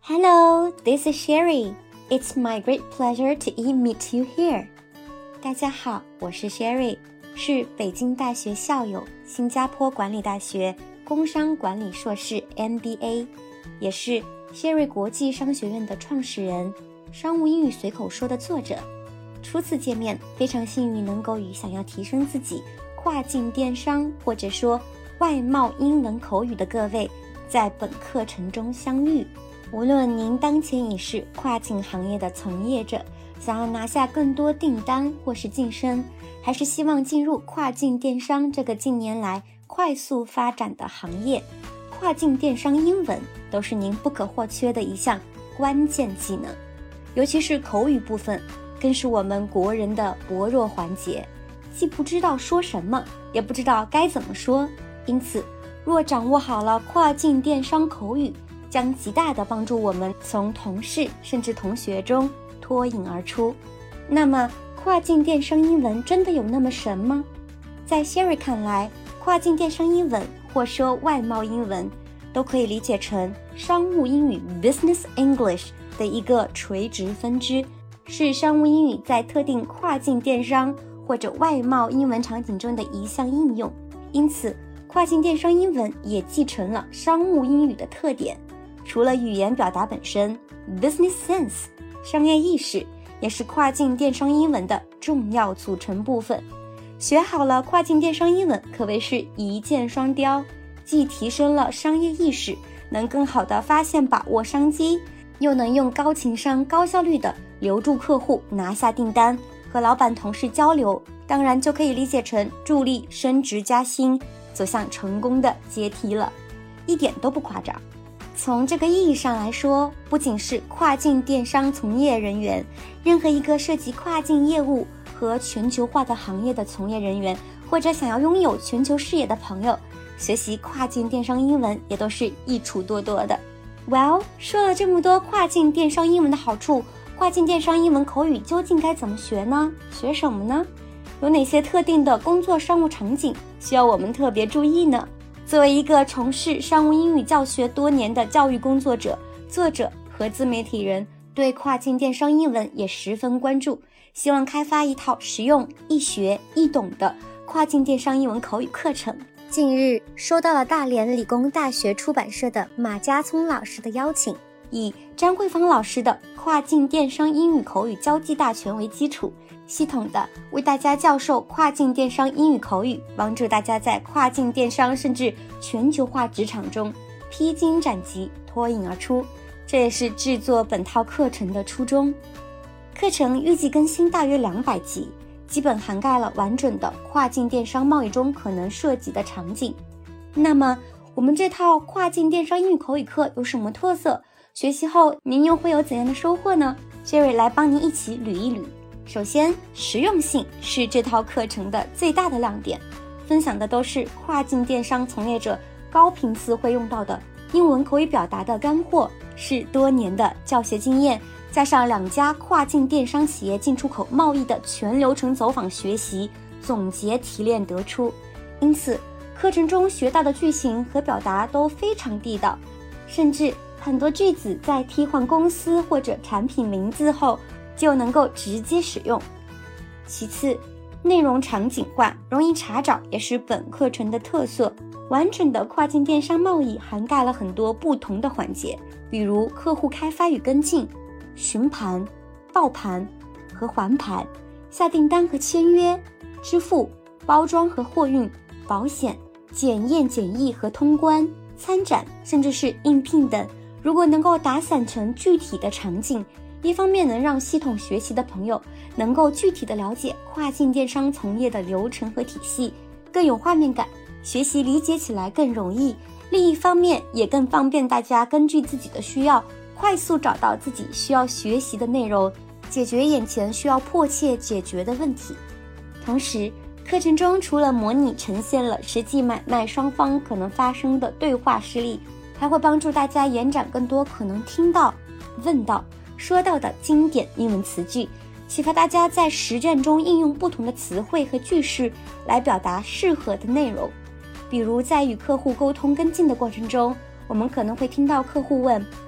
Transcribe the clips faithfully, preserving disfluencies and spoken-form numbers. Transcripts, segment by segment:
Hello, this is Sherry. It's my great pleasure to meet you here. 大家好，我是 Sherry， 是北京大学校友，新加坡管理大学工商管理硕士 M B A， 也是 Sherry 国际商学院的创始人，商务英语随口说的作者。初次见面，非常幸运能够与想要提升自己跨境电商或者说外贸英文口语的各位在本课程中相遇。无论您当前已是跨境行业的从业者，想要拿下更多订单或是晋升，还是希望进入跨境电商这个近年来快速发展的行业，跨境电商英文都是您不可或缺的一项关键技能。尤其是口语部分，更是我们国人的薄弱环节，既不知道说什么，也不知道该怎么说。因此，若掌握好了跨境电商口语，将极大地帮助我们从同事甚至同学中脱颖而出。那么，跨境电商英文真的有那么神吗？在 Sherry 看来，跨境电商英文或说外贸英文都可以理解成商务英语 Business English 的一个垂直分支，是商务英语在特定跨境电商或者外贸英文场景中的一项应用。因此，跨境电商英文也继承了商务英语的特点。除了语言表达本身 ，business sense 商业意识也是跨境电商英文的重要组成部分。学好了跨境电商英文，可谓是一箭双雕，既提升了商业意识，能更好地发现把握商机，又能用高情商、高效率地留住客户，拿下订单，和老板同事交流，当然就可以理解成助力升职加薪，走向成功的阶梯了，一点都不夸张。从这个意义上来说，不仅是跨境电商从业人员，任何一个涉及跨境业务和全球化的行业的从业人员，或者想要拥有全球视野的朋友，学习跨境电商英文也都是益处多多的。Well， 说了这么多跨境电商英文的好处，跨境电商英文口语究竟该怎么学呢？学什么呢？有哪些特定的工作商务场景需要我们特别注意呢？作为一个从事商务英语教学多年的教育工作者、作者和自媒体人，对跨境电商英文也十分关注，希望开发一套实用、易学、易懂的跨境电商英文口语课程。近日收到了大连理工大学出版社的马家聪老师的邀请，以张慧芳老师的跨境电商英语口语交际大全为基础，系统的为大家教授跨境电商英语口语，帮助大家在跨境电商甚至全球化职场中披荆斩棘，脱颖而出。这也是制作本套课程的初衷。课程预计更新大约两百集，基本涵盖了完整的跨境电商贸易中可能涉及的场景。那么，我们这套跨境电商英语口语课有什么特色？学习后您又会有怎样的收获呢？ Sherry 来帮您一起捋一捋。首先，实用性是这套课程的最大的亮点，分享的都是跨境电商从业者高频次会用到的英文口语表达的干货，是多年的教学经验，加上两家跨境电商企业进出口贸易的全流程走访学习总结提炼得出。因此，课程中学到的句型和表达都非常地道，甚至很多句子在替换公司或者产品名字后就能够直接使用。其次，内容场景化，容易查找，也是本课程的特色。完整的跨境电商贸易涵盖了很多不同的环节，比如客户开发与跟进、询盘、报盘和还盘、下订单和签约、支付、包装和货运、保险、检验检疫和通关、参展，甚至是应聘等。如果能够打散成具体的场景，一方面能让系统学习的朋友能够具体的了解跨境电商从业的流程和体系，更有画面感，学习理解起来更容易；另一方面也更方便大家根据自己的需要，快速找到自己需要学习的内容，解决眼前需要迫切解决的问题。同时，课程中除了模拟呈现了实际买卖双方可能发生的对话事例，还会帮助大家延展更多可能听到、问到、说到的经典英文词句，启发大家在实战中应用不同的词汇和句式来表达适合的内容。比如在与客户沟通跟进的过程中，我们可能会听到客户问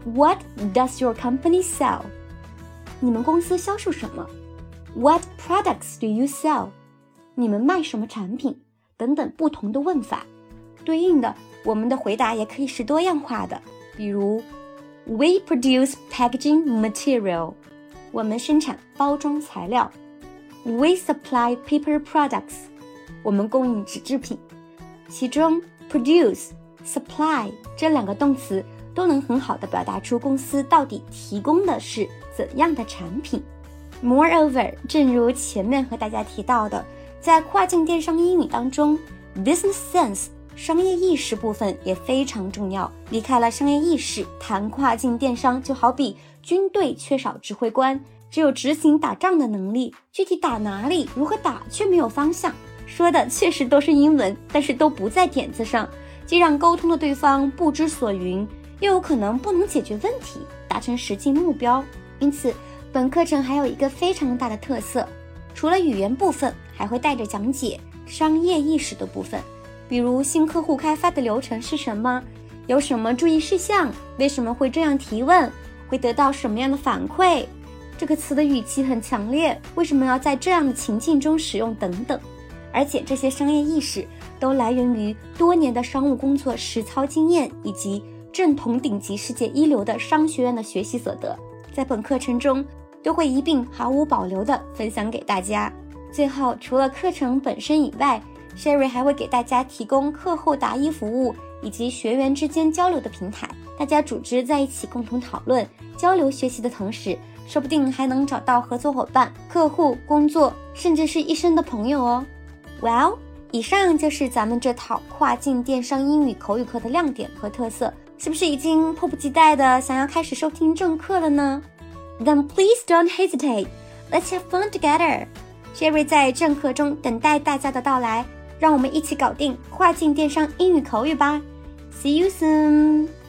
What does your company sell? 你们公司销售什么？ What products do you sell? 你们卖什么产品？等等不同的问法。对应的，我们的回答也可以是多样化的，比如 We produce packaging material. 我们生产包装材料。We supply paper products. 我们供应纸制品。其中 produce、supply 这两个动词都能很好地表达出公司到底提供的是怎样的产品。Moreover, 正如前面和大家提到的，在跨境电商英语当中 business sense 商业意识部分也非常重要。离开了商业意识，谈跨境电商就好比军队缺少指挥官，只有执行打仗的能力，具体打哪里，如何打却没有方向。说的确实都是英文，但是都不在点子上，既让沟通的对方不知所云，又有可能不能解决问题，达成实际目标。因此本课程还有一个非常大的特色，除了语言部分，还会带着讲解商业意识的部分，比如新客户开发的流程是什么，有什么注意事项，为什么会这样提问，会得到什么样的反馈，这个词的语气很强烈，为什么要在这样的情境中使用等等。而且这些商业意识都来源于多年的商务工作实操经验，以及正统顶级世界一流的商学院的学习所得，在本课程中都会一并毫无保留地分享给大家。最后，除了课程本身以外， Sherry 还会给大家提供课后答疑服务以及学员之间交流的平台，大家组织在一起共同讨论交流学习的同时，说不定还能找到合作伙伴、客户、工作，甚至是一生的朋友哦。Well， 以上就是咱们这套跨境电商英语口语课的亮点和特色，是不是已经迫不及待的想要开始收听正课了呢？ Then please don't hesitate. Let's have fun together. Sherry 在正课中等待大家的到来，让我们一起搞定跨境电商英语口语吧。See you soon!